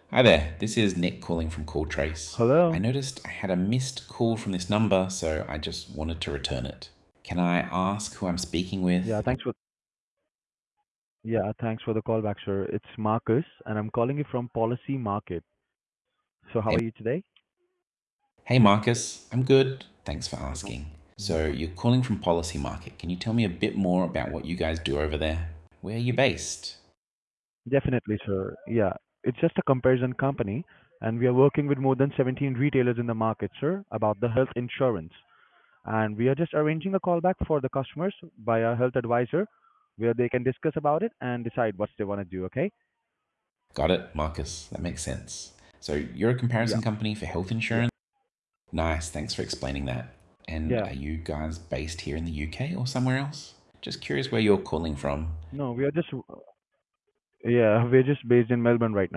Hi there, this is Nick calling from CallTrace. I Hello. noticed I had a missed call from this number, so I just wanted to return it. Can I ask who I'm speaking Yeah, with? thanks for the call back, sir. It's Marcus, and I'm calling you from Policy Market. So how Hey, are you today? hey Marcus, I'm good. Thanks for asking. Mhm. So, you're calling from Policy Market. Can you tell me a bit more about what you guys do over there? Where are you based? Definitely, sir. Yeah, it's just a comparison company, and we are working with more than 17 retailers in the market, sir, about the health insurance. And we are just arranging a call back for the customers by a health advisor where they can discuss about it and decide what they want to do, okay? Got it, Marcus. That makes sense. So, you're a Yeah, comparison company for health yeah, insurance? Nice, thanks for explaining that. And yeah. are you guys based here in the UK or somewhere else? Just curious where you're calling from. No, we are just, yeah, we're just based in Melbourne right now.